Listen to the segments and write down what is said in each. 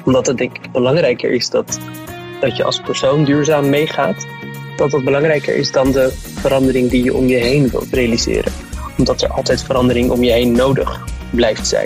Omdat het denk ik belangrijker is dat je als persoon duurzaam meegaat. Dat belangrijker is dan de verandering die je om je heen wilt realiseren. Omdat er altijd verandering om je heen nodig blijft zijn.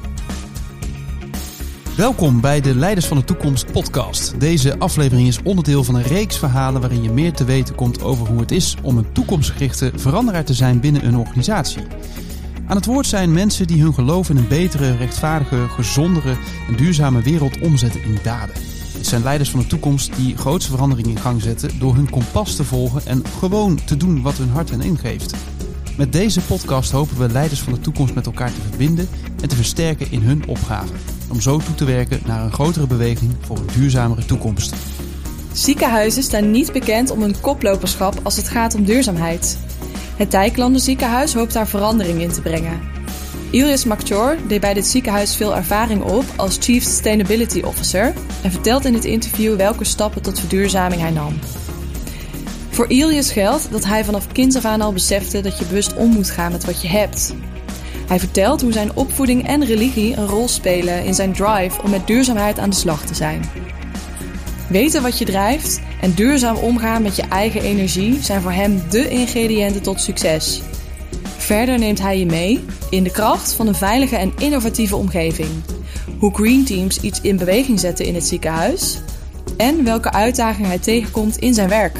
Welkom bij de Leiders van de Toekomst podcast. Deze aflevering is onderdeel van een reeks verhalen waarin je meer te weten komt over hoe het is om een toekomstgerichte veranderaar te zijn binnen een organisatie. Aan het woord zijn mensen die hun geloof in een betere, rechtvaardige, gezondere en duurzame wereld omzetten in daden. Het zijn leiders van de toekomst die grootste veranderingen in gang zetten door hun kompas te volgen en gewoon te doen wat hun hart hen ingeeft. Met deze podcast hopen we leiders van de toekomst met elkaar te verbinden en te versterken in hun opgave. Om zo toe te werken naar een grotere beweging voor een duurzamere toekomst. Ziekenhuizen staan niet bekend om een koploperschap als het gaat om duurzaamheid. Het Dijklander ziekenhuis hoopt daar verandering in te brengen. Iris Makchor deed bij dit ziekenhuis veel ervaring op als Chief Sustainability Officer en vertelt in het interview welke stappen tot verduurzaming hij nam. Voor Iris geldt dat hij vanaf kinds af aan al besefte dat je bewust om moet gaan met wat je hebt. Hij vertelt hoe zijn opvoeding en religie een rol spelen in zijn drive om met duurzaamheid aan de slag te zijn. Weten wat je drijft en duurzaam omgaan met je eigen energie zijn voor hem dé ingrediënten tot succes. Verder neemt hij je mee in de kracht van een veilige en innovatieve omgeving. Hoe green teams iets in beweging zetten in het ziekenhuis. En welke uitdagingen hij tegenkomt in zijn werk.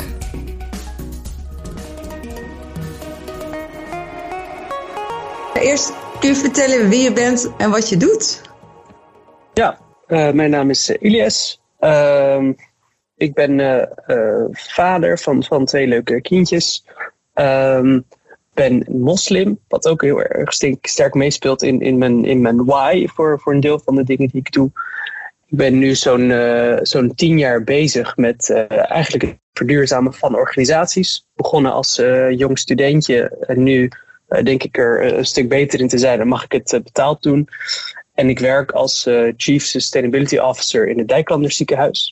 Eerst kun je vertellen wie je bent en wat je doet? Ja, mijn naam is Ilias. Ik ben vader van 2 leuke kindjes. Ben moslim, wat ook heel erg sterk meespeelt in mijn why voor een deel van de dingen die ik doe. Ik ben nu zo'n 10 jaar bezig met eigenlijk het verduurzamen van organisaties. Begonnen als jong studentje en nu denk ik er een stuk beter in te zijn. Dan mag ik het betaald doen. En ik werk als Chief Sustainability Officer in het Dijklander ziekenhuis.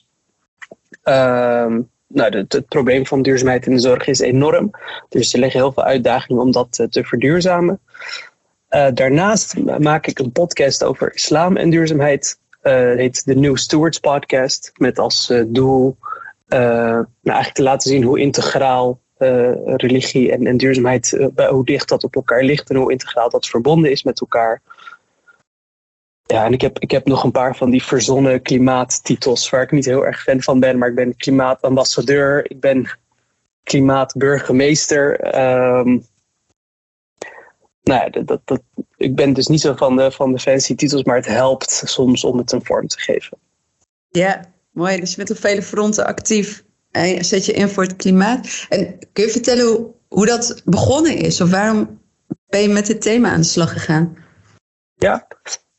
Het probleem van duurzaamheid in de zorg is enorm. Dus er liggen heel veel uitdagingen om dat te verduurzamen. Daarnaast maak ik een podcast over islam en duurzaamheid. Het heet de New Stewards Podcast. Met als doel eigenlijk te laten zien hoe integraal religie en duurzaamheid, hoe dicht dat op elkaar ligt en hoe integraal dat verbonden is met elkaar. Ja, en ik heb nog een paar van die verzonnen klimaattitels waar ik niet heel erg fan van ben, maar ik ben klimaatambassadeur, ik ben klimaatburgemeester. Ik ben dus niet zo van de fancy titels, maar het helpt soms om het een vorm te geven. Ja, mooi. Dus je bent op vele fronten actief. En zet je in voor het klimaat. En kun je vertellen hoe dat begonnen is? Of waarom ben je met dit thema aan de slag gegaan? Ja,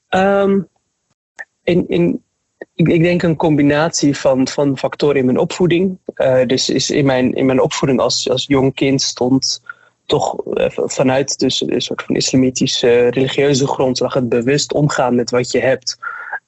ik denk een combinatie van factoren in mijn opvoeding. Dus is in mijn opvoeding als jong kind stond toch vanuit dus een soort van islamitische religieuze grondslag het bewust omgaan met wat je hebt.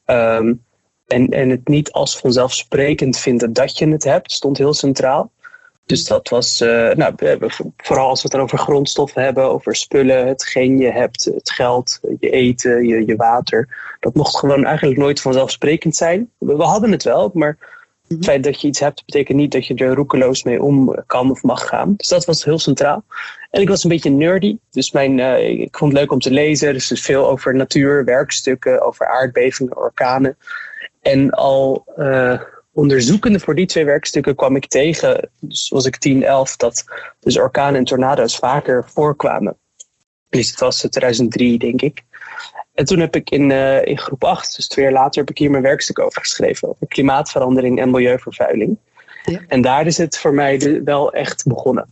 En het niet als vanzelfsprekend vinden dat je het hebt, stond heel centraal. Dus dat was, vooral als we het dan over grondstoffen hebben, over spullen, hetgeen je hebt, het geld, je eten, je water. Dat mocht gewoon eigenlijk nooit vanzelfsprekend zijn. We hadden het wel, maar het feit dat je iets hebt, betekent niet dat je er roekeloos mee om kan of mag gaan. Dus dat was heel centraal. En ik was een beetje nerdy, dus ik vond het leuk om te lezen. Dus veel over natuur, werkstukken, over aardbevingen, orkanen. En al onderzoekende voor die 2 werkstukken kwam ik tegen, dus was ik 10, 11, dat dus orkanen en tornado's vaker voorkwamen. Dus het was 2003, denk ik. En toen heb ik in groep 8, dus 2 jaar later, heb ik hier mijn werkstuk over geschreven. Over klimaatverandering en milieuvervuiling. Ja. En daar is het voor mij wel echt begonnen.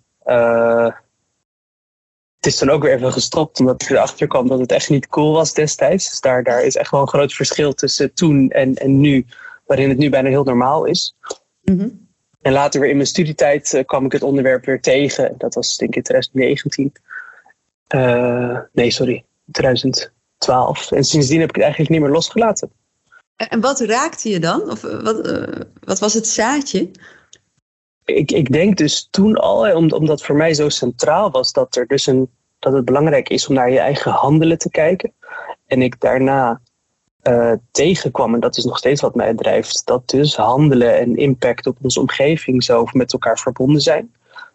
Het is dan ook weer even gestopt, omdat ik erachter kwam dat het echt niet cool was destijds. Dus daar is echt wel een groot verschil tussen toen en nu, waarin het nu bijna heel normaal is. Mm-hmm. En later weer in mijn studietijd kwam ik het onderwerp weer tegen. Dat was denk ik in 2019. 2012. En sindsdien heb ik het eigenlijk niet meer losgelaten. En wat raakte je dan? Of wat was het zaadje? Ik denk dus toen al, omdat voor mij zo centraal was dat het belangrijk is om naar je eigen handelen te kijken. En ik daarna tegenkwam, en dat is nog steeds wat mij drijft, dat dus handelen en impact op onze omgeving zo met elkaar verbonden zijn.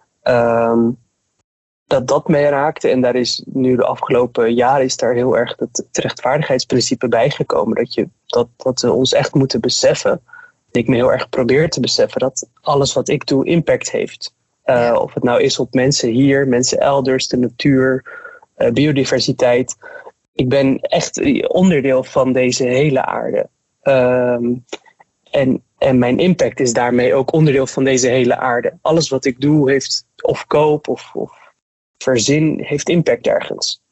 Dat mij raakte, en daar is nu de afgelopen jaren is daar heel erg het rechtvaardigheidsprincipe bijgekomen, dat we ons echt moeten beseffen. Ik me heel erg probeer te beseffen dat alles wat ik doe impact heeft. Of het nou is op mensen hier, mensen elders, de natuur, biodiversiteit. Ik ben echt onderdeel van deze hele aarde. En mijn impact is daarmee ook onderdeel van deze hele aarde. Alles wat ik doe heeft, of koop of verzin, heeft impact ergens.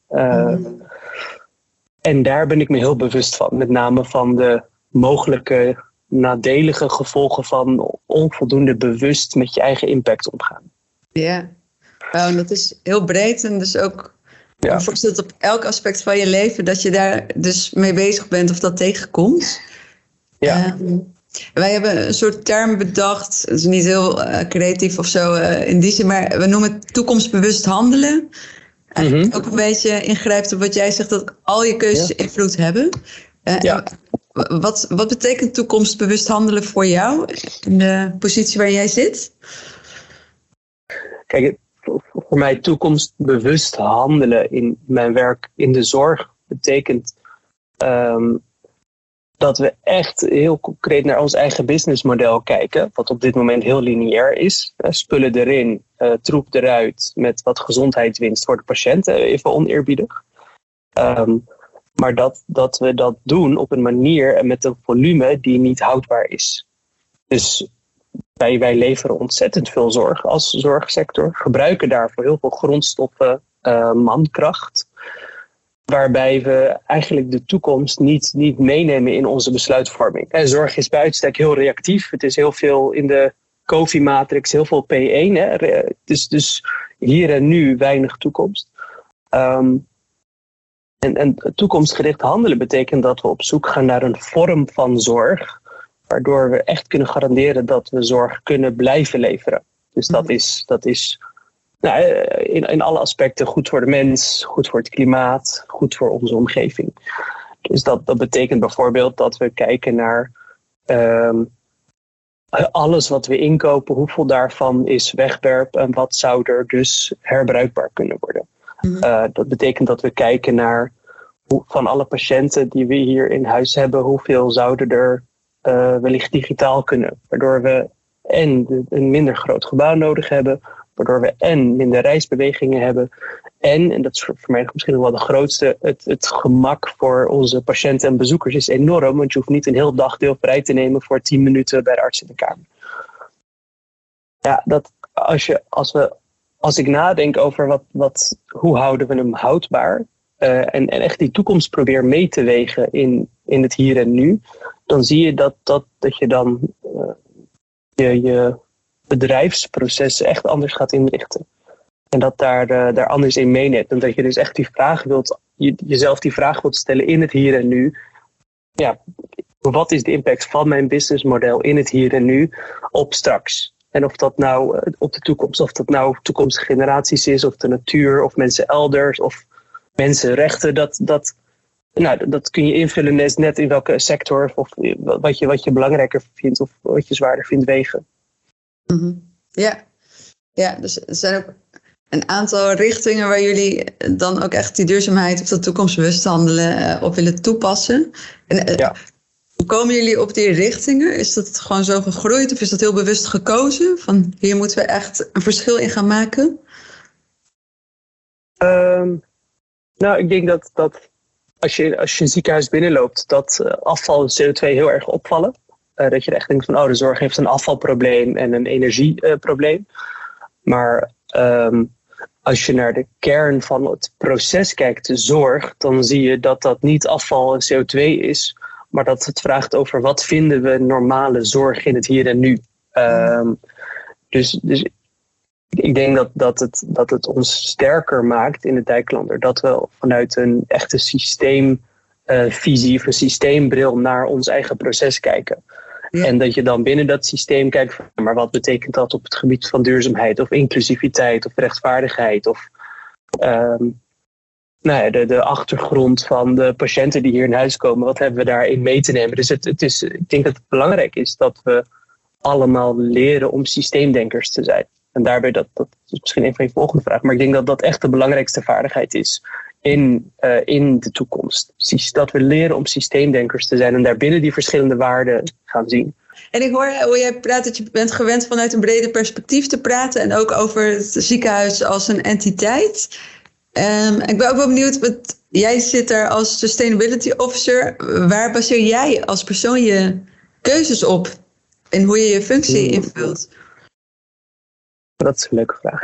En daar ben ik me heel bewust van. Met name van de mogelijke nadelige gevolgen van onvoldoende bewust met je eigen impact omgaan. Ja, dat is heel breed en dus ook voorstelt op elk aspect van je leven dat je daar dus mee bezig bent of dat tegenkomt. Ja. Wij hebben een soort term bedacht, het is niet heel creatief of zo in die zin, maar we noemen het toekomstbewust handelen. Eigenlijk ook een beetje ingrijpt op wat jij zegt, dat al je keuzes invloed hebben. Wat betekent toekomstbewust handelen voor jou in de positie waar jij zit? Kijk, voor mij toekomstbewust handelen in mijn werk in de zorg betekent dat we echt heel concreet naar ons eigen businessmodel kijken. Wat op dit moment heel lineair is. Spullen erin, troep eruit met wat gezondheidswinst voor de patiënt. Even oneerbiedig. Maar dat we dat doen op een manier en met een volume die niet houdbaar is. Dus wij leveren ontzettend veel zorg als zorgsector. Gebruiken daarvoor heel veel grondstoffen, mankracht. Waarbij we eigenlijk de toekomst niet meenemen in onze besluitvorming. En zorg is bij uitstek heel reactief. Het is heel veel in de COVID-matrix, heel veel P1. Hè? Dus hier en nu weinig toekomst. En toekomstgericht handelen betekent dat we op zoek gaan naar een vorm van zorg, waardoor we echt kunnen garanderen dat we zorg kunnen blijven leveren. Dus dat is in alle aspecten goed voor de mens, goed voor het klimaat, goed voor onze omgeving. Dus dat betekent bijvoorbeeld dat we kijken naar alles wat we inkopen, hoeveel daarvan is wegwerp en wat zou er dus herbruikbaar kunnen worden. Dat betekent dat we kijken naar van alle patiënten die we hier in huis hebben, hoeveel zouden er wellicht digitaal kunnen. Waardoor we en een minder groot gebouw nodig hebben, waardoor we en minder reisbewegingen hebben. En dat is voor mij misschien nog wel de grootste, het gemak voor onze patiënten en bezoekers is enorm, want je hoeft niet een heel dagdeel vrij te nemen voor 10 minuten bij de arts in de kamer. Ja, als ik nadenk over hoe houden we hem houdbaar en echt die toekomst probeer mee te wegen in het hier en nu, dan zie je dat je dan je bedrijfsprocessen echt anders gaat inrichten. En dat daar anders in meeneemt. En dat je dus echt die vraag jezelf die vraag wilt stellen in het hier en nu. Ja, wat is de impact van mijn businessmodel in het hier en nu op straks? En of dat nou op de toekomst, of dat nou toekomstige generaties is, of de natuur, of mensen elders, of mensenrechten, dat kun je invullen net in welke sector, of wat je belangrijker vindt, of wat je zwaarder vindt wegen. Ja, dus er zijn ook een aantal richtingen waar jullie dan ook echt die duurzaamheid of dat toekomstbewust handelen op willen toepassen. Hoe komen jullie op die richtingen? Is dat gewoon zo gegroeid of is dat heel bewust gekozen? Van hier moeten we echt een verschil in gaan maken? Ik denk dat als je een ziekenhuis binnenloopt, dat afval en CO2 heel erg opvallen. Dat je echt denkt van, de zorg heeft een afvalprobleem en een energieprobleem. Maar als je naar de kern van het proces kijkt, de zorg, dan zie je dat niet afval en CO2 is, maar dat het vraagt over wat vinden we normale zorg in het hier en nu. Dus ik denk dat het ons sterker maakt in de Dijklander, dat we vanuit een echte systeemvisie of een systeembril naar ons eigen proces kijken. Ja. En dat je dan binnen dat systeem kijkt van, maar wat betekent dat op het gebied van duurzaamheid of inclusiviteit of rechtvaardigheid of de achtergrond van de patiënten die hier in huis komen. Wat hebben we daarin mee te nemen? Dus ik denk dat het belangrijk is dat we allemaal leren om systeemdenkers te zijn. En daarbij, dat is misschien een van je volgende vragen, maar ik denk dat dat echt de belangrijkste vaardigheid is in de toekomst. Precies, dat we leren om systeemdenkers te zijn en daarbinnen die verschillende waarden gaan zien. En ik hoor hoe jij praat dat je bent gewend vanuit een breder perspectief te praten en ook over het ziekenhuis als een entiteit. Ik ben ook wel benieuwd, jij zit er als Sustainability Officer. Waar baseer jij als persoon je keuzes op en hoe je je functie invult? Dat is een leuke vraag.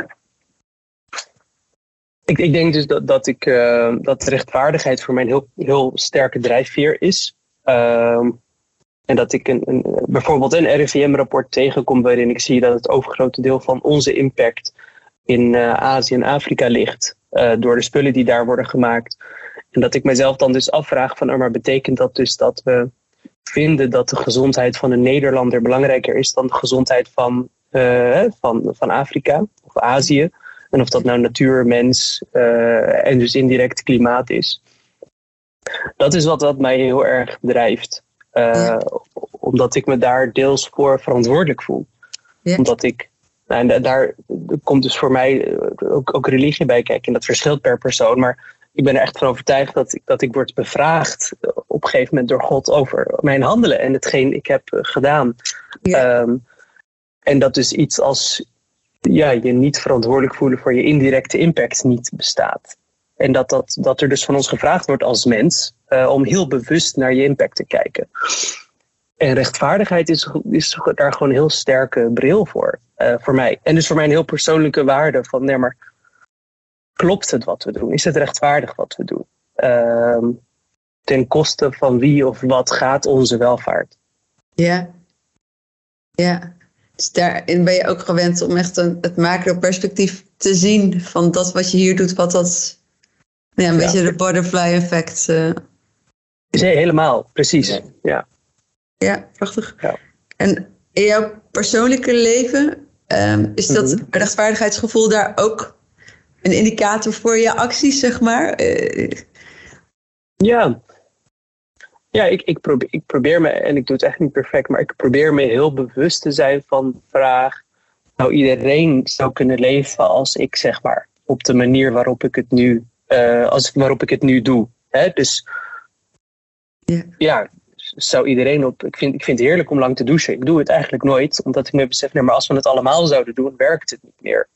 Ik denk dus dat rechtvaardigheid voor mij een heel, heel sterke drijfveer is. En dat ik bijvoorbeeld een RIVM-rapport tegenkom waarin ik zie dat het overgrote deel van onze impact in Azië en Afrika ligt. Door de spullen die daar worden gemaakt. En dat ik mezelf dan dus afvraag van, maar betekent dat dus dat we vinden dat de gezondheid van een Nederlander belangrijker is dan de gezondheid van Afrika of Azië? En of dat nou natuur, mens en dus indirect klimaat is. Dat is wat mij heel erg drijft. Omdat ik me daar deels voor verantwoordelijk voel. Ja. Omdat ik, en daar komt dus voor mij ook religie bij kijken. En dat verschilt per persoon. Maar ik ben er echt van overtuigd dat ik word bevraagd op een gegeven moment door God over mijn handelen en hetgeen ik heb gedaan. Ja. En dat dus iets als je niet verantwoordelijk voelen voor je indirecte impact niet bestaat. En dat er dus van ons gevraagd wordt als mens om heel bewust naar je impact te kijken. En rechtvaardigheid is daar gewoon een heel sterke bril voor mij. En dus voor mij een heel persoonlijke waarde van, maar klopt het wat we doen? Is het rechtvaardig wat we doen? Ten koste van wie of wat gaat onze welvaart? Ja. Dus daarin ben je ook gewend om echt het macro-perspectief te zien van dat wat je hier doet, wat dat een beetje de butterfly effect. Helemaal, precies. Ja, prachtig. Ja. En in jouw persoonlijke leven, is dat rechtvaardigheidsgevoel daar ook een indicator voor je acties, zeg maar? Ja, ik probeer me, en ik doe het echt niet perfect, maar ik probeer me heel bewust te zijn van de vraag, nou iedereen zou kunnen leven als ik, zeg maar, op de manier waarop ik het nu doe. Hè? Dus zou iedereen ik vind het heerlijk om lang te douchen. Ik doe het eigenlijk nooit, omdat ik me besef, maar als we het allemaal zouden doen, werkt het niet meer.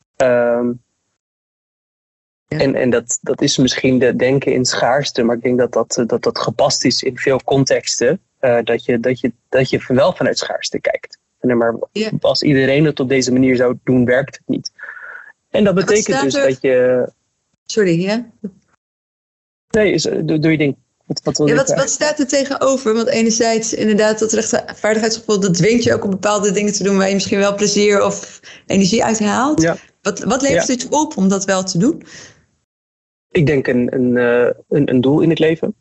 En dat is misschien de denken in schaarste, maar ik denk dat gepast is in veel contexten. Dat je wel vanuit schaarste kijkt. Maar als iedereen het op deze manier zou doen, werkt het niet. En dat betekent dus dat je... Sorry, ja? Nee, doe je ding. Wat staat er tegenover? Want enerzijds inderdaad dat rechtvaardigheidsgevoel, dat dwingt je ook om bepaalde dingen te doen waar je misschien wel plezier of energie uit haalt. Ja. Wat levert het je op om dat wel te doen? Ik denk een doel in het leven.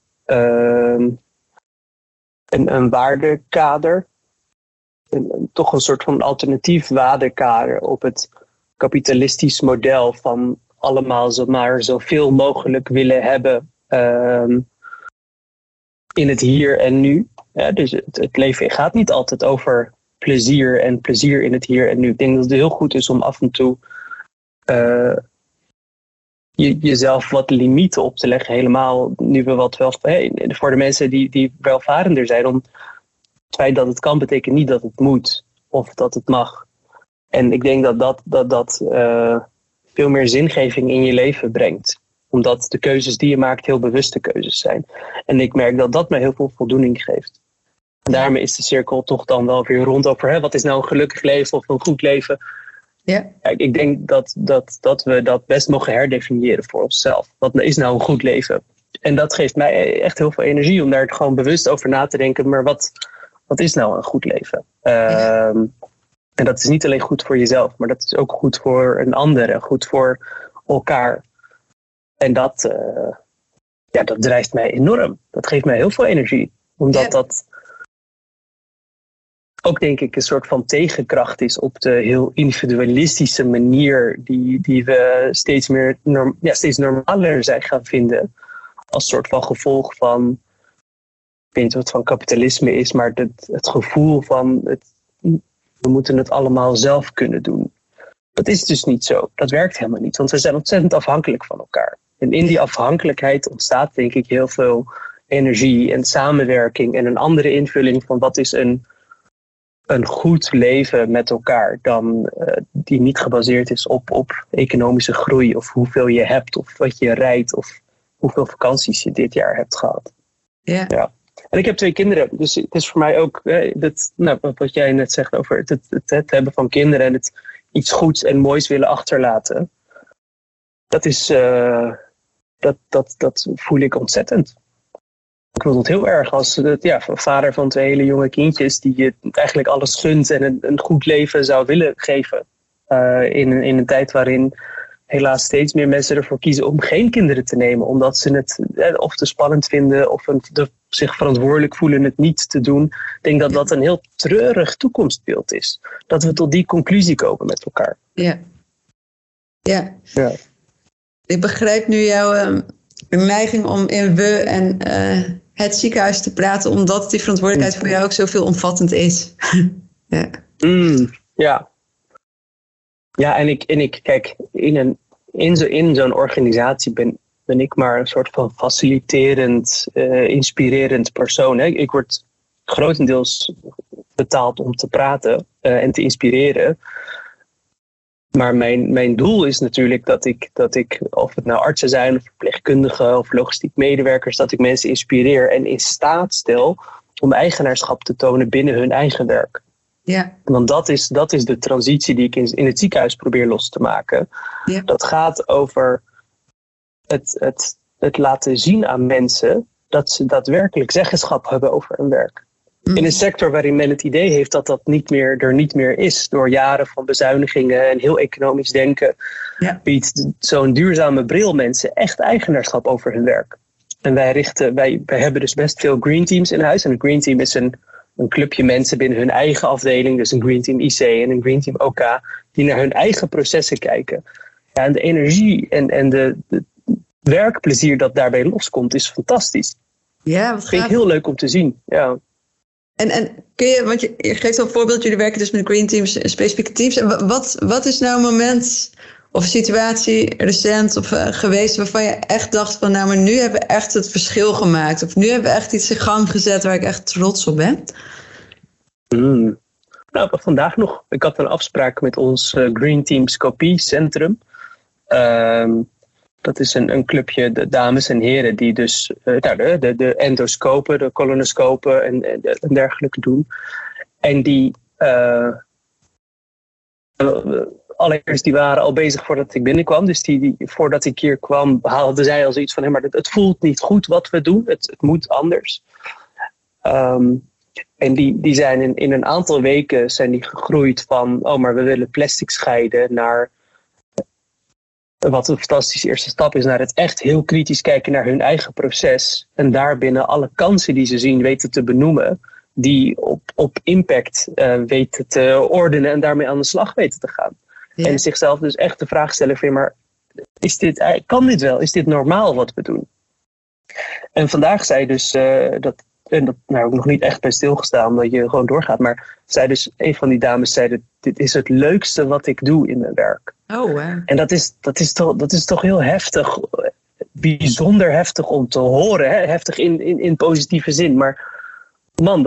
Een waardekader. Toch een soort van alternatief waardekader op het kapitalistisch model van allemaal zomaar zoveel mogelijk willen hebben in het hier en nu. Ja, dus het leven gaat niet altijd over plezier en plezier in het hier en nu. Ik denk dat het heel goed is om af en toe jezelf wat limieten op te leggen. Helemaal nu we voor de mensen die welvarender zijn. Om het feit dat het kan betekent niet dat het moet of dat het mag. En ik denk dat veel meer zingeving in je leven brengt. Omdat de keuzes die je maakt heel bewuste keuzes zijn. En ik merk dat mij heel veel voldoening geeft. En daarmee is de cirkel toch dan wel weer rond over wat is nou een gelukkig leven of een goed leven. Ja. Ik denk dat we dat best mogen herdefiniëren voor onszelf. Wat is nou een goed leven? En dat geeft mij echt heel veel energie om daar gewoon bewust over na te denken. Maar wat is nou een goed leven? En dat is niet alleen goed voor jezelf, maar dat is ook goed voor een ander en goed voor elkaar. En dat drijft mij enorm. Dat geeft mij heel veel energie. Omdat ook denk ik een soort van tegenkracht is op de heel individualistische manier die we steeds normaler zijn gaan vinden. Als soort van gevolg van, ik weet niet wat van kapitalisme is, maar het gevoel van we moeten het allemaal zelf kunnen doen. Dat is dus niet zo. Dat werkt helemaal niet, want we zijn ontzettend afhankelijk van elkaar. En in die afhankelijkheid ontstaat denk ik heel veel energie en samenwerking en een andere invulling van wat is een goed leven met elkaar dan die niet gebaseerd is op economische groei of hoeveel je hebt of wat je rijdt of hoeveel vakanties je dit jaar hebt gehad. Ja. En ik heb 2 kinderen, dus het is voor mij ook wat jij net zegt over het hebben van kinderen en het iets goeds en moois willen achterlaten. Dat is dat voel ik ontzettend. Ik voel het heel erg als vader van 2 hele jonge kindjes die je eigenlijk alles gunt en een goed leven zou willen geven. In een tijd waarin helaas steeds meer mensen ervoor kiezen om geen kinderen te nemen. Omdat ze het of te spannend vinden of zich verantwoordelijk voelen het niet te doen. Ik denk dat dat een heel treurig toekomstbeeld is. Dat we tot die conclusie komen met elkaar. Ja. Ik begrijp nu jouw neiging om in we en het ziekenhuis te praten, omdat die verantwoordelijkheid voor jou ook zoveel omvattend is. Ja, en ik kijk, in zo'n organisatie ben ik maar een soort van faciliterend, inspirerend persoon. Hè. Ik word grotendeels betaald om te praten en te inspireren. Maar mijn doel is natuurlijk dat ik, of het nou artsen zijn of verpleegkundigen of logistiek medewerkers, dat ik mensen inspireer en in staat stel om eigenaarschap te tonen binnen hun eigen werk. Ja. Want dat is de transitie die ik in het ziekenhuis probeer los te maken. Ja. Dat gaat over het laten zien aan mensen dat ze daadwerkelijk zeggenschap hebben over hun werk. In een sector waarin men het idee heeft dat er niet meer is. Door jaren van bezuinigingen en heel economisch denken. Ja. Biedt zo'n duurzame bril mensen echt eigenaarschap over hun werk. En wij hebben dus best veel green teams in huis. En een green team is een clubje mensen binnen hun eigen afdeling. Dus een green team IC en een green team OK. Die naar hun eigen processen kijken. Ja, en de energie en de werkplezier dat daarbij loskomt is fantastisch. Ja, wat vind ik heel leuk om te zien. Ja. En kun je, want je geeft al een voorbeeld, jullie werken dus met green teams, specifieke teams. En wat is nou een moment of situatie recent of geweest waarvan je echt dacht van nou, maar nu hebben we echt het verschil gemaakt. Of nu hebben we echt iets in gang gezet waar ik echt trots op ben? Nou, vandaag nog. Ik had een afspraak met ons Green Team Scopie Centrum. Dat is een clubje de dames en heren die dus de endoscopen, de colonoscopen en dergelijke doen. En die allereerst die waren al bezig voordat ik binnenkwam. Dus die voordat ik hier kwam hadden zij al zoiets van maar het voelt niet goed wat we doen. Het moet anders. En die zijn in een aantal weken zijn die gegroeid van maar we willen plastic scheiden naar wat een fantastische eerste stap is naar het echt heel kritisch kijken naar hun eigen proces. En daarbinnen alle kansen die ze zien weten te benoemen. Die op impact weten te ordenen en daarmee aan de slag weten te gaan. Ja. En zichzelf dus echt de vraag stellen van maar kan dit wel? Is dit normaal wat we doen? En vandaag zei dus dat heb ik nog niet echt bij stilgestaan omdat je gewoon doorgaat. Maar een van die dames zei dit is het leukste wat ik doe in mijn werk. Oh, wow. En dat is toch heel heftig, bijzonder heftig om te horen. Hè? Heftig in positieve zin. Maar man,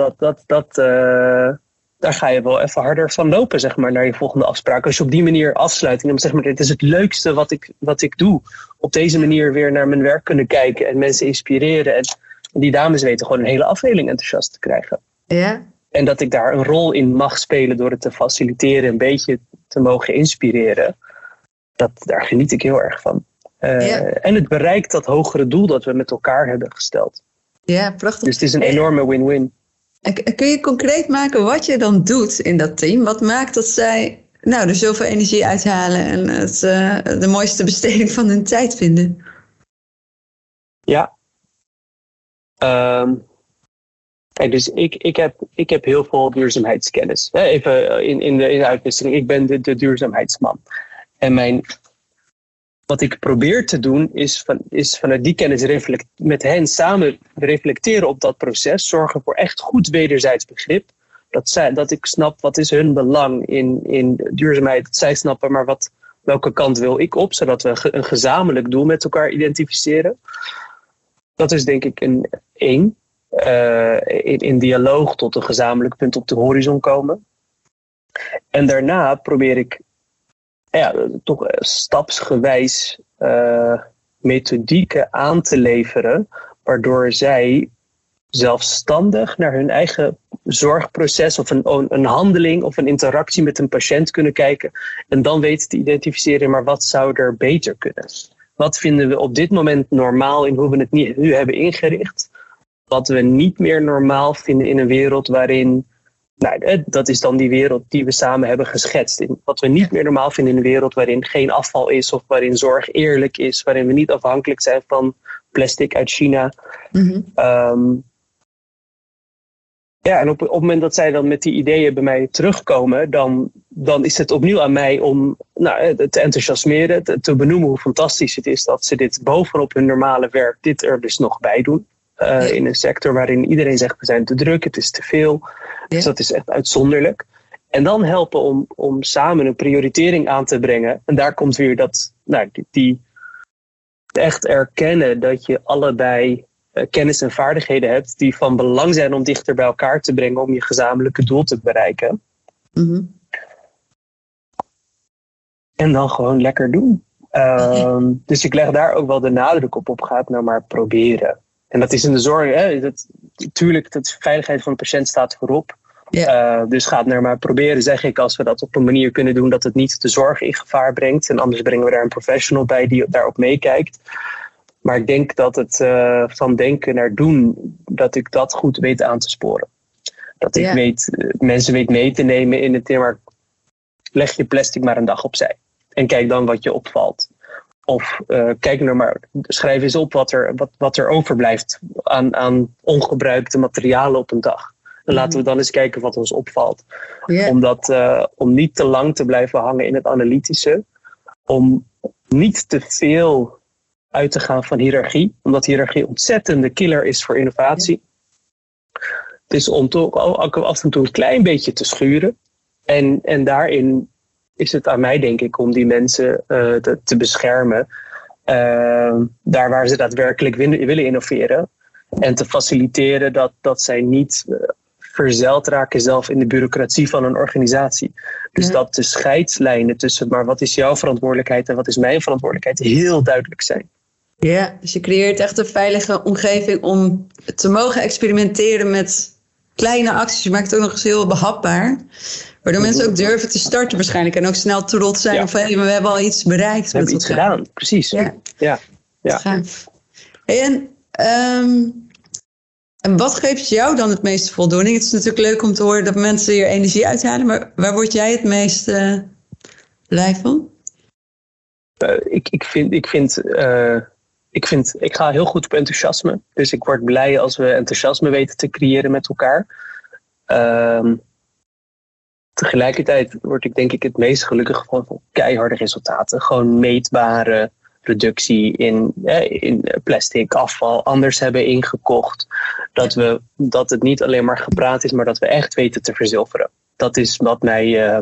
daar ga je wel even harder van lopen, zeg maar, naar je volgende afspraak. Als je op die manier afsluit en dan zeg maar, dit is het leukste wat ik doe. Op deze manier weer naar mijn werk kunnen kijken en mensen inspireren. En die dames weten gewoon een hele afdeling enthousiast te krijgen. Ja. En dat ik daar een rol in mag spelen door het te faciliteren, een beetje te mogen inspireren. Daar geniet ik heel erg van. En het bereikt dat hogere doel dat we met elkaar hebben gesteld. Ja, prachtig. Dus het is een enorme win-win. En kun je concreet maken wat je dan doet in dat team? Wat maakt dat zij er zoveel energie uithalen en het de mooiste besteding van hun tijd vinden? Ja. Kijk, dus ik heb heel veel duurzaamheidskennis. Even in de uitwisseling. Ik ben de duurzaamheidsman. En wat ik probeer te doen is vanuit die kennis met hen samen reflecteren op dat proces. Zorgen voor echt goed wederzijds begrip. Dat ik snap wat is hun belang in duurzaamheid. Dat zij snappen, maar welke kant wil ik op. Zodat we een gezamenlijk doel met elkaar identificeren. Dat is denk ik één. In dialoog tot een gezamenlijk punt op de horizon komen. En daarna probeer ik toch stapsgewijs methodieken aan te leveren, waardoor zij zelfstandig naar hun eigen zorgproces of een handeling of een interactie met een patiënt kunnen kijken en dan weten te identificeren, maar wat zou er beter kunnen? Wat vinden we op dit moment normaal in hoe we het nu hebben ingericht? Wat we niet meer normaal vinden in een wereld waarin, dat is dan die wereld die we samen hebben geschetst. Wat we niet meer normaal vinden in een wereld waarin geen afval is of waarin zorg eerlijk is, waarin we niet afhankelijk zijn van plastic uit China. Mm-hmm. En op het moment dat zij dan met die ideeën bij mij terugkomen, dan is het opnieuw aan mij om te enthousiasmeren, te benoemen hoe fantastisch het is dat ze dit bovenop hun normale werk dit er dus nog bij doen. In een sector waarin iedereen zegt we zijn te druk, het is te veel. Dus dat is echt uitzonderlijk. En dan helpen om samen een prioritering aan te brengen. En daar komt weer die echt erkennen dat je allebei kennis en vaardigheden hebt die van belang zijn om dichter bij elkaar te brengen om je gezamenlijke doel te bereiken. Mm-hmm. En dan gewoon lekker doen. Dus ik leg daar ook wel de nadruk op gaat nou maar proberen. En dat is in de zorg, natuurlijk, de veiligheid van de patiënt staat voorop. Yeah. Dus gaat nou maar proberen, zeg ik, als we dat op een manier kunnen doen dat het niet de zorg in gevaar brengt. En anders brengen we daar een professional bij die daarop meekijkt. Maar ik denk dat het van denken naar doen, dat ik dat goed weet aan te sporen. Dat ik mensen weet mee te nemen in het thema, leg je plastic maar een dag opzij. En kijk dan wat je opvalt. Of kijk nou maar, schrijf eens op wat er overblijft aan ongebruikte materialen op een dag. En laten we dan eens kijken wat ons opvalt. Yeah. Om niet te lang te blijven hangen in het analytische. Om niet te veel uit te gaan van hiërarchie. Omdat hiërarchie ontzettende killer is voor innovatie. Dus om toch ook af en toe een klein beetje te schuren. En daarin is het aan mij, denk ik, om die mensen te beschermen. Daar waar ze daadwerkelijk willen innoveren. En te faciliteren dat zij niet verzeild raken zelf in de bureaucratie van een organisatie. Dus dat de scheidslijnen tussen, maar wat is jouw verantwoordelijkheid en wat is mijn verantwoordelijkheid, heel duidelijk zijn. Ja, dus je creëert echt een veilige omgeving om te mogen experimenteren met kleine acties. Je maakt het ook nog eens heel behapbaar. Waardoor mensen ook durven te starten waarschijnlijk. En ook snel trots zijn. Ja. Of we hebben al iets bereikt. We hebben iets gedaan, precies. Ja. Gaaf. En wat geeft jou dan het meeste voldoening? Het is natuurlijk leuk om te horen dat mensen hier energie uithalen. Maar waar word jij het meest blij van? Ik ga heel goed op enthousiasme. Dus ik word blij als we enthousiasme weten te creëren met elkaar. Tegelijkertijd word ik denk ik het meest gelukkig van keiharde resultaten. Gewoon meetbare reductie in plastic afval anders hebben ingekocht. Dat het niet alleen maar gepraat is, maar dat we echt weten te verzilveren. Dat is wat mij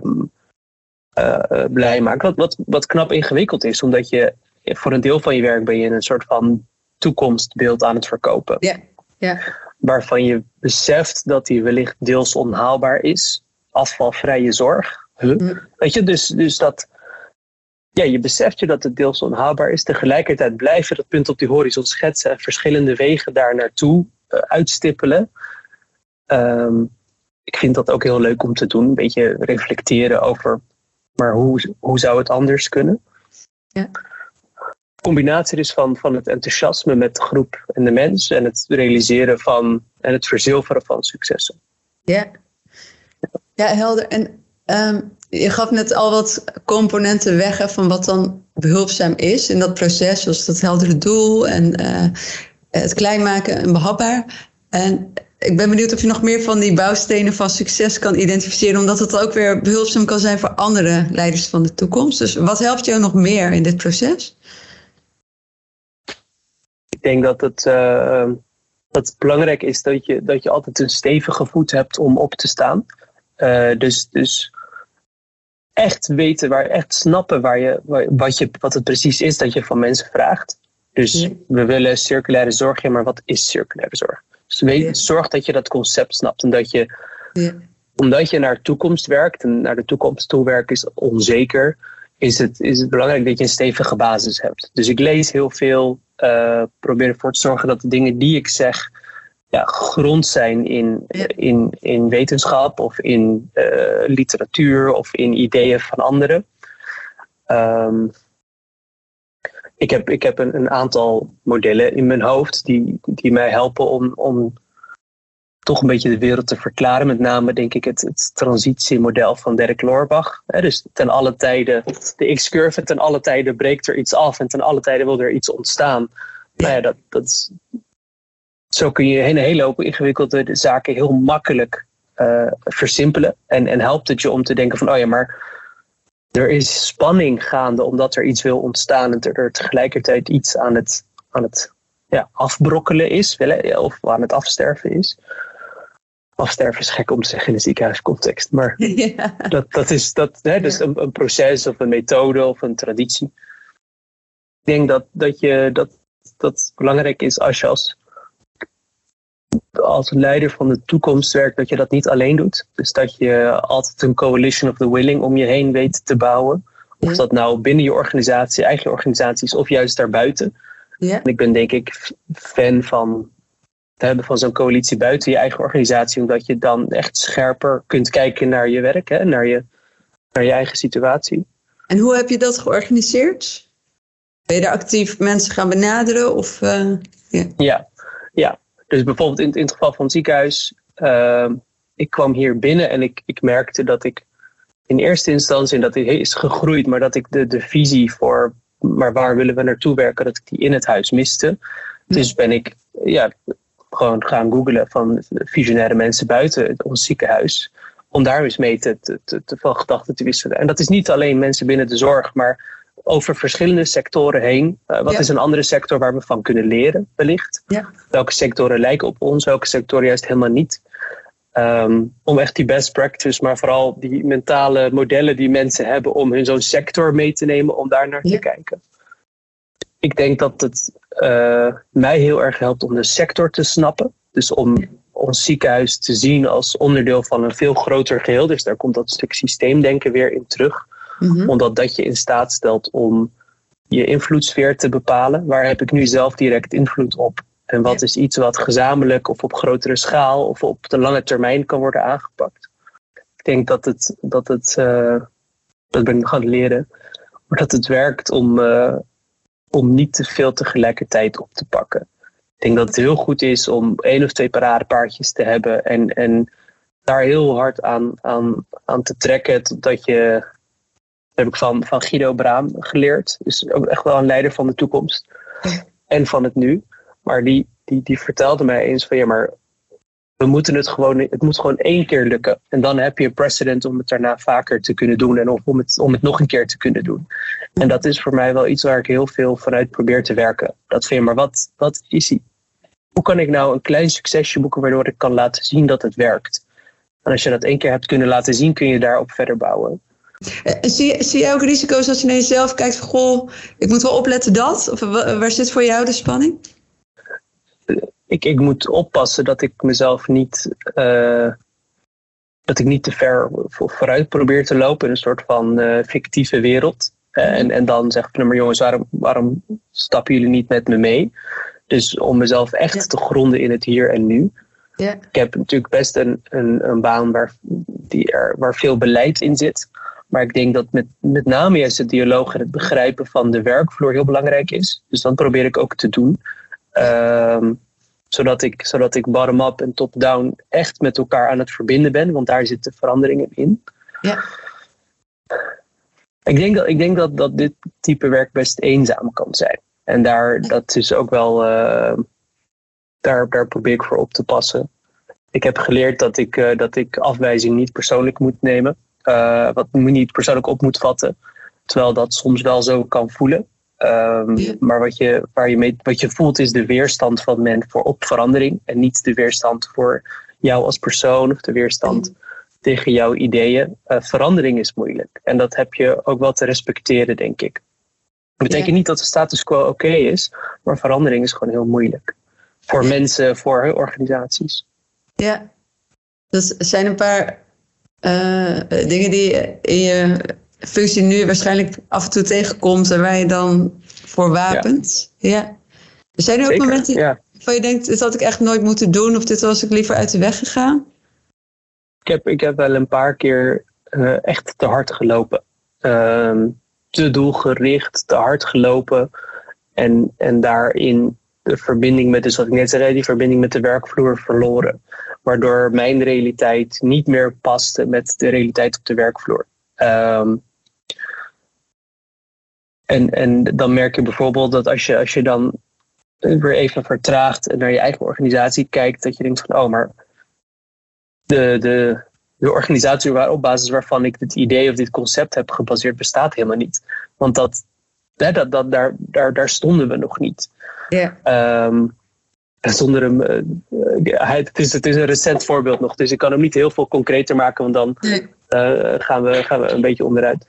blij maakt. Wat knap ingewikkeld is, omdat je voor een deel van je werk ben je een soort van toekomstbeeld aan het verkopen. Ja. Waarvan je beseft dat die wellicht deels onhaalbaar is. Afvalvrije zorg. Weet je, dus dat je beseft je dat het deels onhaalbaar is. Tegelijkertijd blijf je dat punt op die horizon schetsen en verschillende wegen daar naartoe uitstippelen. Ik vind dat ook heel leuk om te doen. Een beetje reflecteren over, maar hoe zou het anders kunnen? Ja. Combinatie dus van het enthousiasme met de groep en de mens en het realiseren van en het verzilveren van successen. Ja, helder. En je gaf net al wat componenten weg van wat dan behulpzaam is in dat proces, zoals dat heldere doel en het klein maken en behapbaar. En ik ben benieuwd of je nog meer van die bouwstenen van succes kan identificeren, omdat het ook weer behulpzaam kan zijn voor andere leiders van de toekomst. Dus wat helpt jou nog meer in dit proces? Ik denk dat het belangrijk is dat je altijd een stevige voet hebt om op te staan. Dus echt weten, echt snappen wat het precies is dat je van mensen vraagt. Dus we willen circulaire zorg, maar wat is circulaire zorg? Dus zorg dat je dat concept snapt en dat je, omdat je naar toekomst werkt en naar de toekomst toe werken is onzeker, is het belangrijk dat je een stevige basis hebt. Dus ik lees heel veel, probeer ervoor te zorgen dat de dingen die ik zeg gegrond zijn in wetenschap of in literatuur of in ideeën van anderen. Ik heb een aantal modellen in mijn hoofd die mij helpen om toch een beetje de wereld te verklaren. Met name denk ik het transitiemodel van Derek Loorbach. Dus ten alle tijden, de X-curve, ten alle tijden breekt er iets af en ten alle tijden wil er iets ontstaan. Nou ja, zo kun je een hele hoop ingewikkelde zaken heel makkelijk versimpelen. En helpt het je om te denken van, maar er is spanning gaande omdat er iets wil ontstaan en er tegelijkertijd iets aan het afbrokkelen is, of aan het afsterven is. Afsterven is gek om te zeggen in de ziekenhuiscontext, maar dat is dus een proces of een methode of een traditie. Ik denk dat belangrijk is als je als leider van de toekomst werkt, dat je dat niet alleen doet. Dus dat je altijd een coalition of the willing om je heen weet te bouwen. Of dat nou binnen je organisatie, eigen organisaties of juist daarbuiten. Ja. En ik ben denk ik fan van het hebben van zo'n coalitie buiten je eigen organisatie, omdat je dan echt scherper kunt kijken naar je werk, naar je eigen situatie. En hoe heb je dat georganiseerd? Ben je daar actief mensen gaan benaderen? Of, Ja. Dus bijvoorbeeld in het geval van het ziekenhuis, ik kwam hier binnen en ik merkte dat ik in eerste instantie, en dat is gegroeid, maar dat ik de visie voor, maar waar willen we naartoe werken, dat ik die in het huis miste. Dus ben ik gewoon gaan googlen van visionaire mensen buiten ons ziekenhuis, om daar eens mee van gedachten te wisselen. En dat is niet alleen mensen binnen de zorg, maar over verschillende sectoren heen. Wat is een andere sector waar we van kunnen leren, wellicht? Ja. Welke sectoren lijken op ons, welke sectoren juist helemaal niet? Om echt die best practice, maar vooral die mentale modellen die mensen hebben om hun zo'n sector mee te nemen, om daar naar te kijken. Ik denk dat het mij heel erg helpt om de sector te snappen. Dus om ons ziekenhuis te zien als onderdeel van een veel groter geheel. Dus daar komt dat stuk systeemdenken weer in terug. Omdat dat je in staat stelt om je invloedssfeer te bepalen. Waar heb ik nu zelf direct invloed op? En wat is iets wat gezamenlijk of op grotere schaal of op de lange termijn kan worden aangepakt? Ik denk dat ben ik gaan leren, maar dat het werkt om niet te veel tegelijkertijd op te pakken. Ik denk dat het heel goed is om 1 of 2 paradepaardjes te hebben en daar heel hard aan te trekken, totdat je... Dat heb ik van Guido Braam geleerd. Dus ook echt wel een leider van de toekomst. En van het nu. Maar die vertelde mij eens van maar het moet gewoon 1 keer lukken. En dan heb je een precedent om het daarna vaker te kunnen doen. En om het nog een keer te kunnen doen. En dat is voor mij wel iets waar ik heel veel vanuit probeer te werken. Dat vind je, maar wat is hij? Hoe kan ik nou een klein succesje boeken waardoor ik kan laten zien dat het werkt? En als je dat 1 keer hebt kunnen laten zien, kun je daarop verder bouwen. Zie je ook risico's als je naar jezelf kijkt van, goh, ik moet wel opletten dat? Of waar zit voor jou de spanning? Ik moet oppassen dat ik mezelf niet te ver vooruit probeer te lopen in een soort van fictieve wereld. En dan zeg ik, maar jongens, waarom stappen jullie niet met me mee? Dus om mezelf echt te gronden in het hier en nu. Ja. Ik heb natuurlijk best een baan waar veel beleid in zit. Maar ik denk dat met name juist het dialoog en het begrijpen van de werkvloer heel belangrijk is. Dus dat probeer ik ook te doen. Zodat ik bottom-up en top-down echt met elkaar aan het verbinden ben. Want daar zitten veranderingen in. Ja. Ik denk dat dit type werk best eenzaam kan zijn. En dat is ook wel... Daar probeer ik voor op te passen. Ik heb geleerd dat ik afwijzing niet persoonlijk moet nemen. Wat niet persoonlijk op moet vatten. Terwijl dat soms wel zo kan voelen. Maar wat je voelt is de weerstand van men op verandering. En niet de weerstand voor jou als persoon of de weerstand tegen jouw ideeën. Verandering is moeilijk. En dat heb je ook wel te respecteren, denk ik. Dat betekent niet dat de status quo oké is. Maar verandering is gewoon heel moeilijk. Voor mensen, voor organisaties. Ja, dat zijn een paar dingen die je in je functie nu waarschijnlijk af en toe tegenkomt en waar je dan voor wapent. Ja. Er zijn er ook momenten waarvan je denkt, dit had ik echt nooit moeten doen of dit was ik liever uit de weg gegaan? Ik heb wel een paar keer echt te hard gelopen. Te doelgericht, te hard gelopen. En daarin de verbinding met, dus wat ik net zei, die verbinding met de werkvloer verloren. Waardoor mijn realiteit niet meer paste met de realiteit op de werkvloer. En dan merk je bijvoorbeeld dat als je dan weer even vertraagt en naar je eigen organisatie kijkt, dat je denkt van, maar de organisatie op basis waarvan ik dit idee of dit concept heb gebaseerd bestaat helemaal niet. Want daar stonden we nog niet. Zonder hem, het is een recent voorbeeld nog, dus ik kan hem niet heel veel concreter maken, want dan gaan we een beetje onderuit.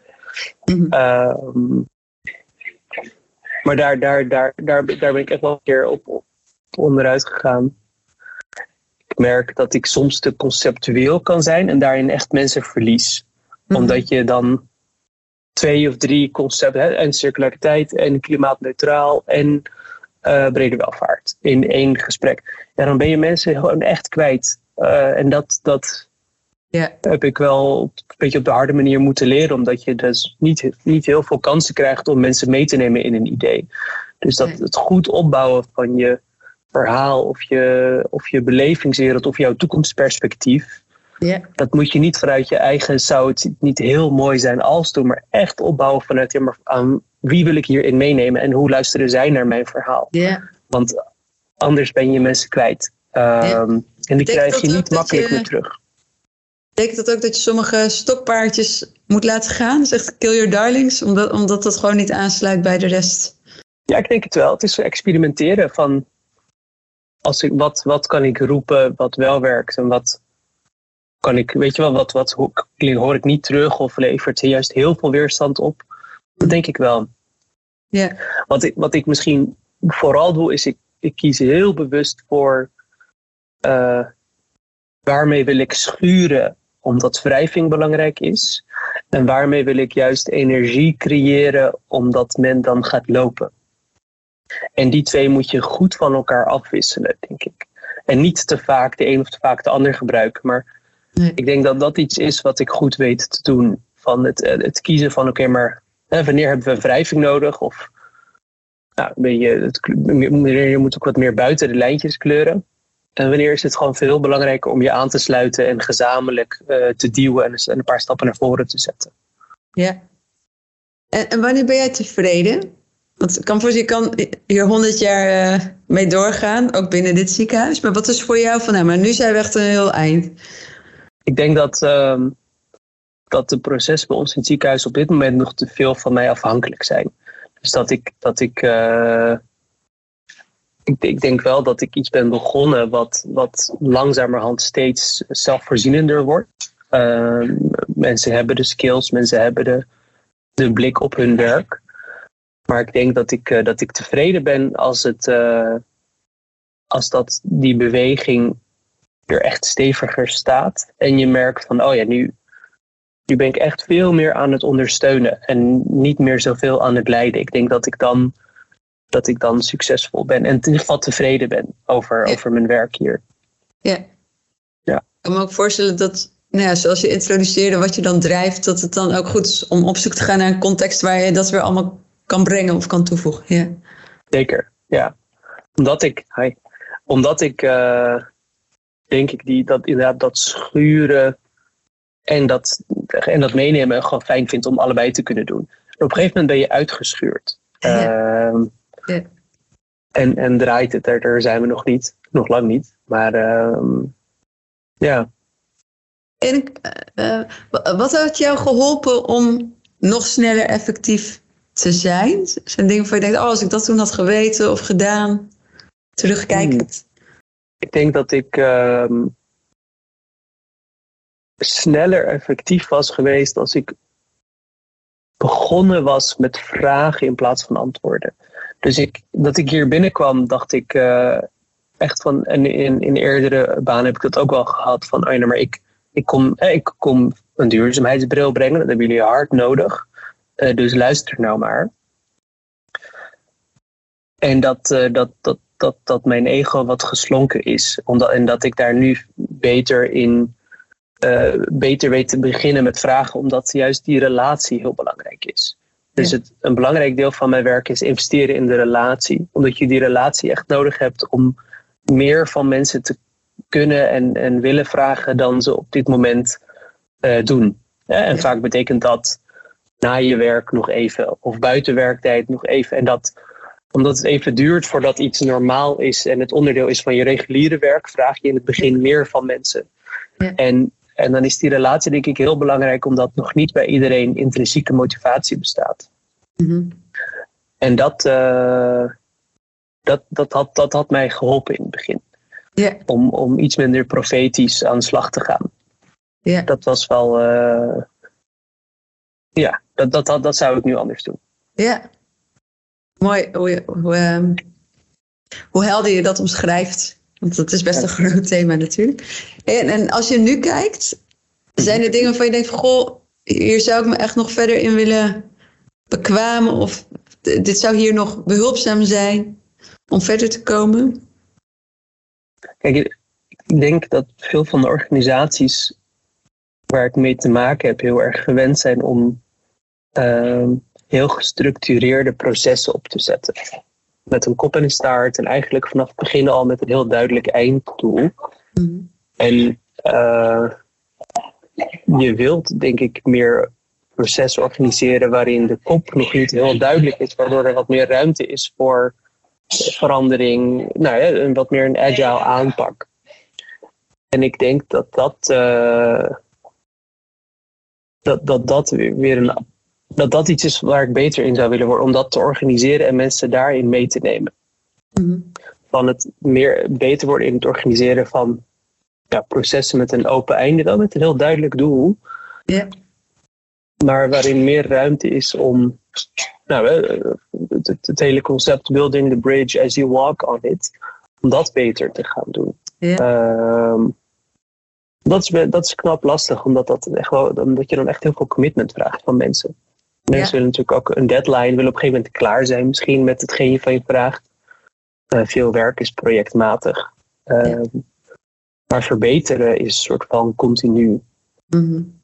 Maar daar ben ik echt wel een keer op onderuit gegaan. Ik merk dat ik soms te conceptueel kan zijn en daarin echt mensen verlies. Omdat je dan 2 of 3 concepten, en circulariteit en klimaatneutraal en brede welvaart in 1 gesprek. En dan ben je mensen gewoon echt kwijt. En dat heb ik wel een beetje op de harde manier moeten leren. Omdat je dus niet heel veel kansen krijgt om mensen mee te nemen in een idee. Dus het goed opbouwen van je verhaal of je belevingswereld of jouw toekomstperspectief. Dat moet je niet vanuit je eigen, zou het niet heel mooi zijn als doen, maar echt opbouwen vanuit maar aan wie wil ik hierin meenemen en hoe luisteren zij naar mijn verhaal. Want anders ben je mensen kwijt. En die krijg je niet makkelijk meer terug. Betekent dat ook dat je sommige stokpaardjes moet laten gaan? Dus echt kill your darlings, omdat dat gewoon niet aansluit bij de rest? Ja, ik denk het wel. Het is experimenteren van wat kan ik roepen wat wel werkt en wat kan ik, weet je wel, wat hoor ik niet terug of levert juist heel veel weerstand op? Dat denk ik wel. Wat ik misschien vooral doe, is ik kies heel bewust voor waarmee wil ik schuren omdat wrijving belangrijk is. En waarmee wil ik juist energie creëren omdat men dan gaat lopen. En die 2 moet je goed van elkaar afwisselen, denk ik. En niet te vaak de een of te vaak de ander gebruiken. Maar ik denk dat dat iets is wat ik goed weet te doen. Van het kiezen van maar wanneer hebben we wrijving nodig? Of je moet ook wat meer buiten de lijntjes kleuren. En wanneer is het gewoon veel belangrijker om je aan te sluiten en gezamenlijk te duwen en een paar stappen naar voren te zetten. Ja. En wanneer ben jij tevreden? Want ik kan voorzien, je kan hier 100 jaar mee doorgaan, ook binnen dit ziekenhuis. Maar wat is voor jou van, maar nu zijn we echt een heel eind. Ik denk dat de processen bij ons in het ziekenhuis op dit moment nog te veel van mij afhankelijk zijn. Dus ik denk wel dat ik iets ben begonnen wat langzamerhand steeds zelfvoorzienender wordt. Mensen hebben de skills, mensen hebben de blik op hun werk. Maar ik denk dat ik tevreden ben als die beweging er echt steviger staat. En je merkt van, nu ben ik echt veel meer aan het ondersteunen. En niet meer zoveel aan het leiden. Ik denk dat ik dan succesvol ben. En in ieder geval tevreden ben over mijn werk hier. Ja. Ik kan me ook voorstellen dat, zoals je introduceerde, wat je dan drijft, dat het dan ook goed is om op zoek te gaan naar een context waar je dat weer allemaal kan brengen of kan toevoegen. Ja. Zeker, ja. Omdat ik denk ik dat schuren en dat meenemen gewoon fijn vind om allebei te kunnen doen. En op een gegeven moment ben je uitgeschuurd. En draait het, daar zijn we nog lang niet. Maar Ja. En wat had jou geholpen om nog sneller effectief te zijn? Zijn dingen waar je denkt, als ik dat toen had geweten of gedaan, terugkijkend? Ik denk dat ik sneller effectief was geweest als ik begonnen was met vragen in plaats van antwoorden. Dus dat ik hier binnenkwam, dacht ik echt van, en in eerdere banen heb ik dat ook wel gehad, van maar ik kom een duurzaamheidsbril brengen, dat hebben jullie hard nodig. Dus luister nou maar. En dat mijn ego wat geslonken is. En dat ik daar nu beter weet te beginnen met vragen, omdat juist die relatie heel belangrijk is. Dus een belangrijk deel van mijn werk is investeren in de relatie. Omdat je die relatie echt nodig hebt om meer van mensen te kunnen en willen vragen dan ze op dit moment doen. En vaak betekent dat na je werk nog even of buiten werktijd nog even. En omdat het even duurt voordat iets normaal is en het onderdeel is van je reguliere werk, vraag je in het begin meer van mensen. Ja. En dan is die relatie denk ik heel belangrijk, omdat nog niet bij iedereen intrinsieke motivatie bestaat. Mm-hmm. En dat had mij geholpen in het begin. Yeah. Om iets minder profetisch aan de slag te gaan. Yeah. Dat was wel... dat zou ik nu anders doen. Ja. Yeah. Mooi hoe helder je dat omschrijft. Want dat is best een groot thema natuurlijk. En als je nu kijkt, zijn er dingen waarvan je denkt van, goh, hier zou ik me echt nog verder in willen bekwamen, of dit zou hier nog behulpzaam zijn om verder te komen? Kijk, ik denk dat veel van de organisaties waar ik mee te maken heb heel erg gewend zijn om heel gestructureerde processen op te zetten. Met een kop en een staart en eigenlijk vanaf het begin al met een heel duidelijk einddoel. Mm-hmm. En je wilt denk ik meer processen organiseren waarin de kop nog niet heel duidelijk is, waardoor er wat meer ruimte is voor verandering, wat meer een agile aanpak. En ik denk dat iets is waar ik beter in zou willen worden, om dat te organiseren en mensen daarin mee te nemen. Mm-hmm. Van het beter worden in het organiseren van processen met een open einde, wel met een heel duidelijk doel. Yeah. Maar waarin meer ruimte is om het hele concept building the bridge as you walk on it, om dat beter te gaan doen. Yeah. Dat is knap lastig, omdat je dan echt heel veel commitment vraagt van mensen. Mensen willen natuurlijk ook een deadline, willen op een gegeven moment klaar zijn misschien met hetgeen je van je vraagt. Veel werk is projectmatig. Maar verbeteren is een soort van continu. Mm-hmm.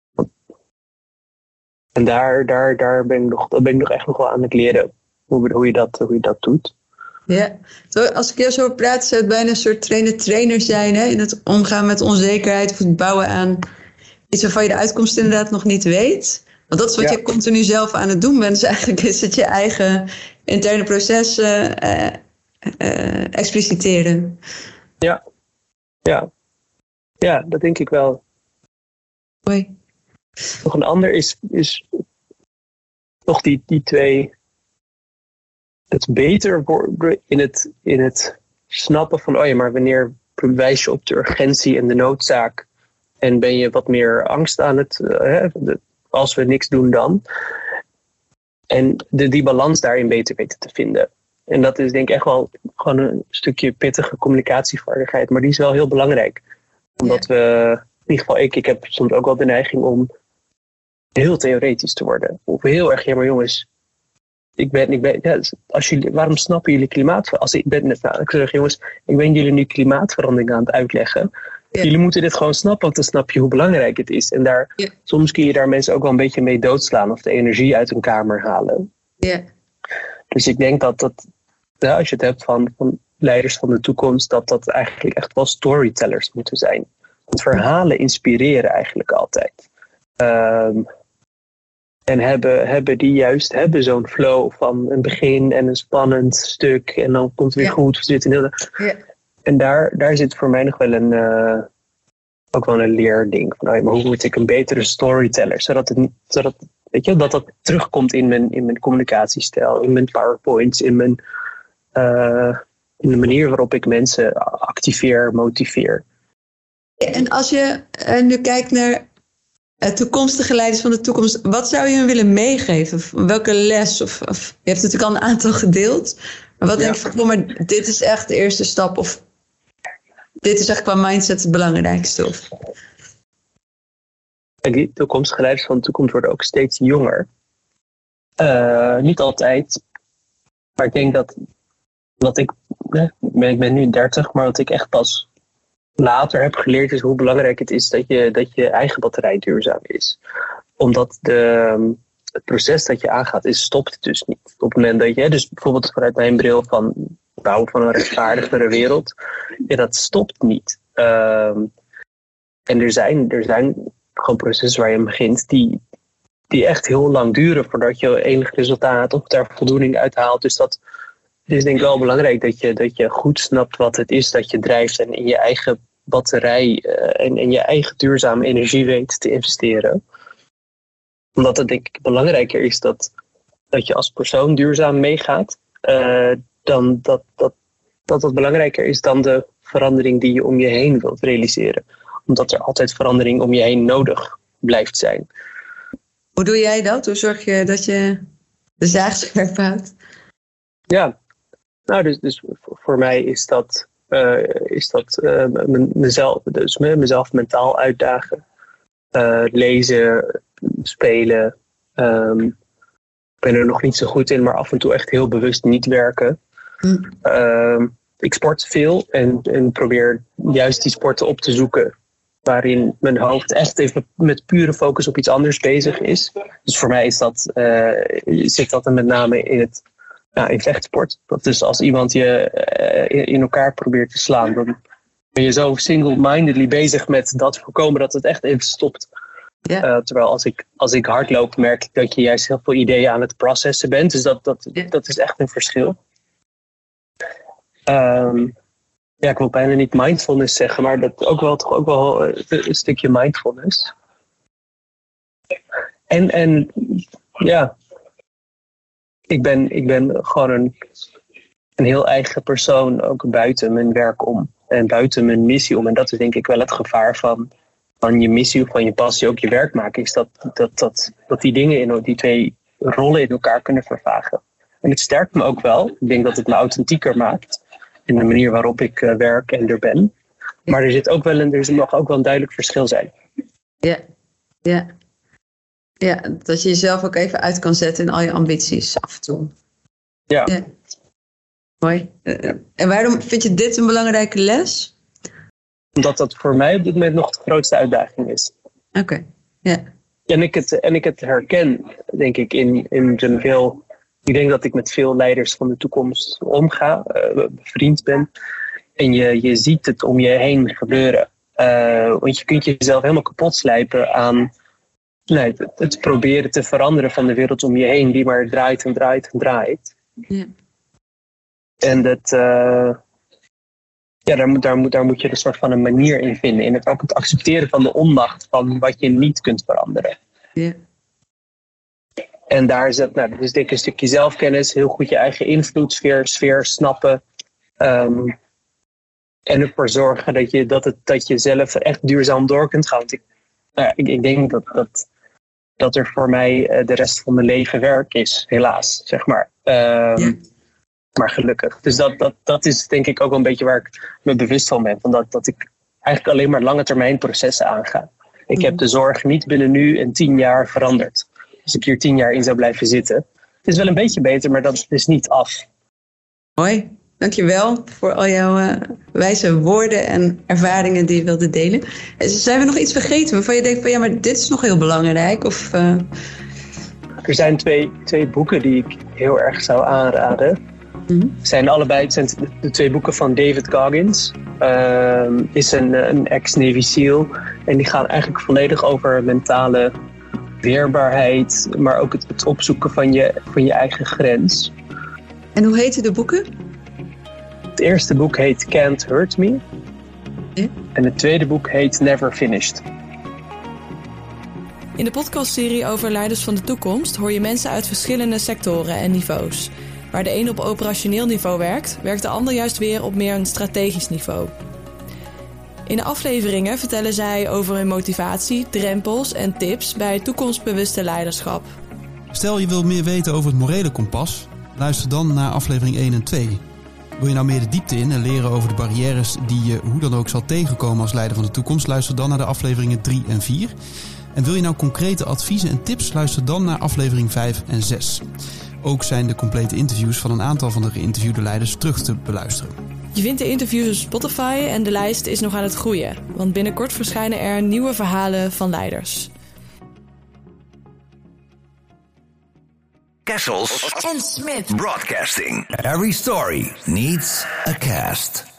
En daar ben ik nog echt nog wel aan het leren hoe je dat doet. Ja, als ik jou zo praat, zou het bijna een soort trainer zijn, hè? In het omgaan met onzekerheid of het bouwen aan iets waarvan je de uitkomst inderdaad nog niet weet. Want dat is wat je continu zelf aan het doen bent. Dus eigenlijk is het je eigen interne proces expliciteren. Ja, dat denk ik wel. Hoi. Nog een ander is toch die twee. Het beter worden in het snappen van, maar wanneer wijs je op de urgentie en de noodzaak en ben je wat meer angst aan het, als we niks doen dan. En die balans daarin beter weten te vinden. En dat is denk ik echt wel gewoon een stukje pittige communicatievaardigheid, maar die is wel heel belangrijk. Omdat we, in ieder geval ik heb soms ook wel de neiging om heel theoretisch te worden. Of heel erg, maar jongens, waarom snappen jullie klimaatverandering? Ik zeg, jongens, ik ben jullie nu klimaatverandering aan het uitleggen. Ja. Jullie moeten dit gewoon snappen, want dan snap je hoe belangrijk het is. En soms kun je daar mensen ook wel een beetje mee doodslaan of de energie uit een kamer halen. Ja. Dus ik denk dat als je het hebt van leiders van de toekomst, dat eigenlijk echt wel storytellers moeten zijn. Want verhalen inspireren eigenlijk altijd. En hebben zo'n flow van een begin en een spannend stuk en dan komt het weer goed. En daar zit voor mij nog wel ook wel een leerding. Van, maar hoe word ik een betere storyteller? Zodat dat terugkomt in mijn communicatiestijl, in mijn PowerPoints, in de manier waarop ik mensen activeer, motiveer. En als je nu kijkt naar toekomstige leiders van de toekomst, wat zou je hen willen meegeven? Welke les? Of je hebt natuurlijk al een aantal gedeeld. Maar wat denk je van, maar dit is echt de eerste stap? Of dit is echt qua mindset het belangrijkste? Of? Die toekomstige leiders van de toekomst worden ook steeds jonger. Niet altijd. Maar ik denk dat ik ben nu 30, maar wat ik echt pas later heb geleerd is hoe belangrijk het is dat je eigen batterij duurzaam is. Omdat het proces dat je aangaat stopt dus niet. Op het moment dat je, dus bijvoorbeeld vanuit mijn bril van bouwen van een rechtvaardigere wereld, dat stopt niet. En er zijn gewoon processen waar je aan begint die echt heel lang duren voordat je enig resultaat of daar voldoening uit haalt. Dus dat is denk ik wel belangrijk dat je goed snapt wat het is dat je drijft en in je eigen batterij en je eigen duurzame energie weet te investeren. Omdat het denk ik belangrijker is dat je als persoon duurzaam meegaat, dan dat belangrijker is dan de verandering die je om je heen wilt realiseren. Omdat er altijd verandering om je heen nodig blijft zijn. Hoe doe jij dat? Hoe zorg je dat je de zaag scherp houdt? Ja, nou dus voor mij is dat mezelf mentaal uitdagen. Lezen, spelen. Ik ben er nog niet zo goed in, maar af en toe echt heel bewust niet werken. Ik sport veel en probeer juist die sporten op te zoeken waarin mijn hoofd echt even met pure focus op iets anders bezig is. Dus voor mij zit dat er met name in vechtsport. Dat is als iemand je in elkaar probeert te slaan, dan ben je zo single-mindedly bezig met dat voorkomen dat het echt even stopt. Ja. Terwijl als ik hardloop, merk ik dat je juist heel veel ideeën aan het processen bent. Dus dat is echt een verschil. Ik wil bijna niet mindfulness zeggen, maar dat ook wel een stukje mindfulness. En ja, ik ben gewoon een heel eigen persoon, ook buiten mijn werk om. En buiten mijn missie om. En dat is denk ik wel het gevaar van je missie of van je passie ook je werk maken. Is dat die dingen die twee rollen in elkaar kunnen vervagen. En het sterkt me ook wel. Ik denk dat het me authentieker maakt. In de manier waarop ik werk en er ben. Maar er mag ook wel een duidelijk verschil zijn. Ja, dat je jezelf ook even uit kan zetten in al je ambities af en toe. Ja. Mooi. En waarom vind je dit een belangrijke les? Omdat dat voor mij op dit moment nog de grootste uitdaging is. Oké, ja. En ik het herken, denk ik, in veel. Ik denk dat ik met veel leiders van de toekomst omga, bevriend ben. En je ziet het om je heen gebeuren. Want je kunt jezelf helemaal kapot slijpen aan het proberen te veranderen van de wereld om je heen, die maar draait en draait en draait. Ja. En daar moet je een soort van een manier in vinden. In ook het accepteren van de onmacht van wat je niet kunt veranderen. Ja. En daar is het, dus denk ik een stukje zelfkennis, heel goed je eigen invloedssfeer snappen. En ervoor zorgen dat je zelf echt duurzaam door kunt gaan. Want ik denk dat er voor mij de rest van mijn leven werk is, helaas, zeg maar. Maar gelukkig. Dus dat is denk ik ook wel een beetje waar ik me bewust van ben. Van dat ik eigenlijk alleen maar lange termijn processen aanga. Ik heb de zorg niet binnen nu en 10 jaar veranderd. Als ik hier 10 jaar in zou blijven zitten. Het is wel een beetje beter, maar dat is niet af. Mooi. Dankjewel voor al jouw wijze woorden en ervaringen die je wilde delen. Zijn we nog iets vergeten waarvan je denkt van maar dit is nog heel belangrijk? Of, Er zijn twee boeken die ik heel erg zou aanraden. Mm-hmm. Zijn de 2 boeken van David Goggins. Is een ex-Navy SEAL. En die gaan eigenlijk volledig over mentale weerbaarheid, maar ook het opzoeken van je eigen grens. En hoe heten de boeken? Het eerste boek heet Can't Hurt Me. Ja. En het tweede boek heet Never Finished. In de podcastserie over leiders van de toekomst hoor je mensen uit verschillende sectoren en niveaus. Waar de een op operationeel niveau werkt de ander juist weer op meer een strategisch niveau. In de afleveringen vertellen zij over hun motivatie, drempels en tips bij toekomstbewuste leiderschap. Stel je wilt meer weten over het morele kompas, luister dan naar aflevering 1 en 2. Wil je nou meer de diepte in en leren over de barrières die je hoe dan ook zal tegenkomen als leider van de toekomst, luister dan naar de afleveringen 3 en 4. En wil je nou concrete adviezen en tips, luister dan naar aflevering 5 en 6. Ook zijn de complete interviews van een aantal van de geïnterviewde leiders terug te beluisteren. Je vindt de interviews op Spotify en de lijst is nog aan het groeien. Want binnenkort verschijnen er nieuwe verhalen van leiders. Kessels and Smith Broadcasting. Every story needs a cast.